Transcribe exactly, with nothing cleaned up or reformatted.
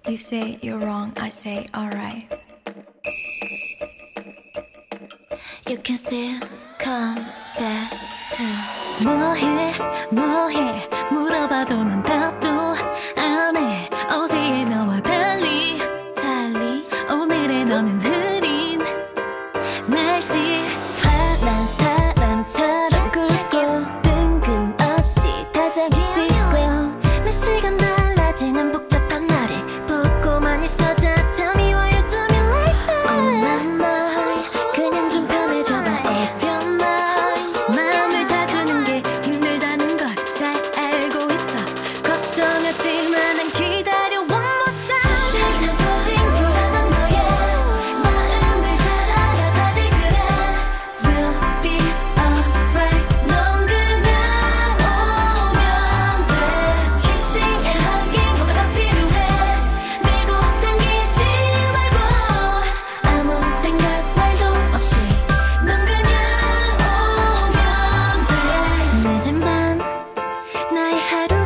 You say you're wrong, I say alright. You can still come back to. 뭐해 뭐해 물어봐도 넌 답도 안해. 어제의 너와 달리 달리 오늘의 너는 흐린 날씨. 화난 사람처럼 굴고 뜬금없이 다정해지고 몇 시간 달라지는 복잡한 날에 보고만 있어. Just tell me why you do me like that. On my mind 그냥 좀 편해져봐 if you're mine. 마음을 다주는 게 힘들다는 걸 잘 알고 있어. 걱정하지만 난 기다려 one more time. 수시는 보인 불안한 너의 마음을 잘 알아 다들 그래. We'll be alright. 넌 그냥 오면 돼. Kissing and hugging 뭐가 더 필요해. 밀고 당기지 말고 아무 생각 말도 없이 넌 그냥 오면 돼. 늦은 밤 나의 하루